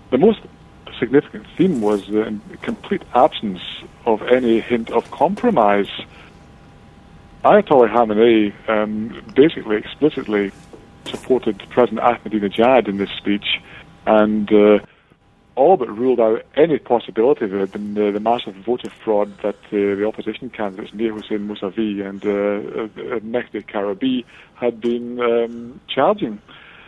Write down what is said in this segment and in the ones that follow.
The most significant theme was the complete absence of any hint of compromise. Ayatollah Khamenei basically explicitly supported President Ahmadinejad in this speech, and all but ruled out any possibility there had been the massive voter fraud that the opposition candidates Mir Hossein Mousavi and Mehdi Karabi had been charging.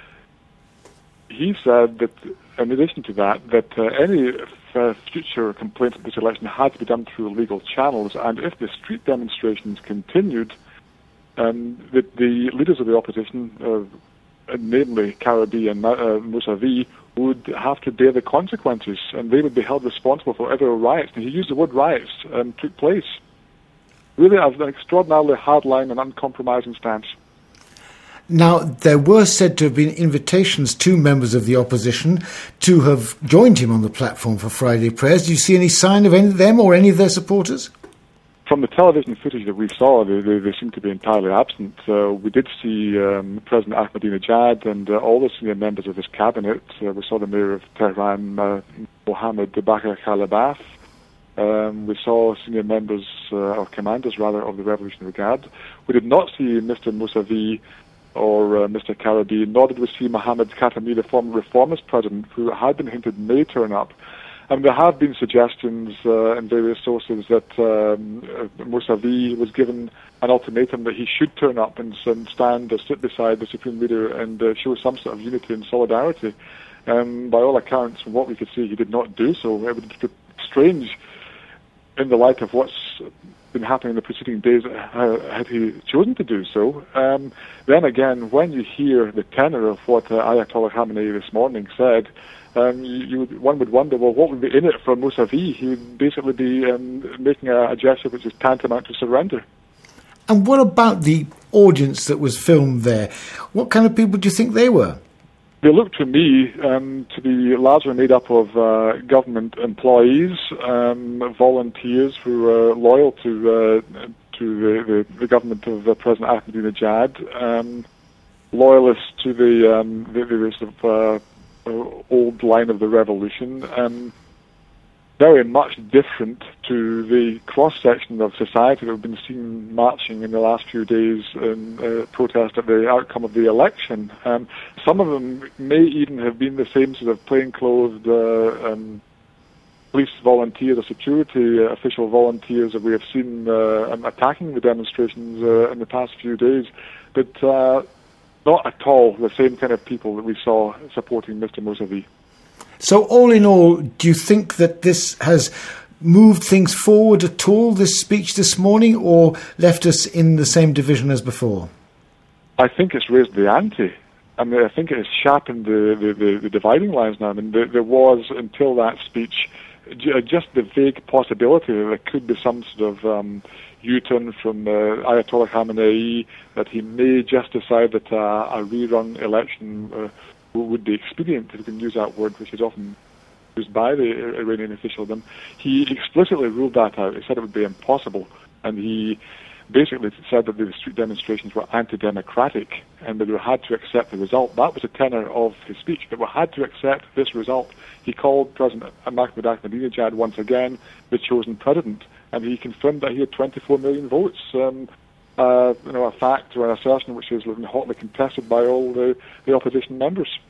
He said that, in addition to that, any future complaints of this election had to be done through legal channels, and if the street demonstrations continued, that the leaders of the opposition, namely Karabi and Mousavi, would have to bear the consequences, and they would be held responsible for whatever riots, and he used the word riots, took place. Really an extraordinarily hardline and uncompromising stance. Now, there were said to have been invitations to members of the opposition to have joined him on the platform for Friday prayers. Do you see any sign of any of them or any of their supporters? From the television footage that we saw, they seem to be entirely absent. We did see President Ahmadinejad and all the senior members of his cabinet. We saw the mayor of Tehran, Mohammad Bakr Khalibaf. We saw senior members, or commanders rather, of the Revolutionary Guard. We did not see Mr. Mousavi or Mr. Karabi, nor did we see Mohammad Khatami, the former reformist president, who had been hinted may turn up. And there have been suggestions in various sources that Mousavi was given an ultimatum that he should turn up and stand or sit beside the supreme leader and show some sort of unity and solidarity. By all accounts, from what we could see, he did not do so. It would be strange in the light of what's been happening in the preceding days had he chosen to do so. Then again, when you hear the tenor of what Ayatollah Khamenei this morning said, one would wonder, well, what would be in it for Mousavi? He would basically be making a gesture which is tantamount to surrender. And what about the audience that was filmed there? What kind of people do you think they were? They look to me to be largely made up of government employees, volunteers who are loyal to the government of President Ahmadinejad, loyalists to the sort of old line of the revolution, very much different to the cross-section of society that we've been seen marching in the last few days in protest at the outcome of the election. Some of them may even have been the same sort of plainclothes police volunteers or security official volunteers that we have seen attacking the demonstrations in the past few days, but not at all the same kind of people that we saw supporting Mr. Mousavi. So all in all, do you think that this has moved things forward at all, this speech this morning, or left us in the same division as before? I think it's raised the ante. I mean, I think it has sharpened the dividing lines now. I mean, there was, until that speech, just the vague possibility that there could be some sort of U-turn from Ayatollah Khamenei, that he may just decide that a rerun election would be expedient, if you can use that word, which is often used by the Iranian officialdom. He explicitly ruled that out. He said it would be impossible, and he basically said that the street demonstrations were anti-democratic and that we had to accept the result. That was the tenor of his speech, that we had to accept this result. He called President Mahmoud Ahmadinejad once again the chosen president, and he confirmed that he had 24 million votes. A fact or an assertion which is hotly contested by all the opposition members.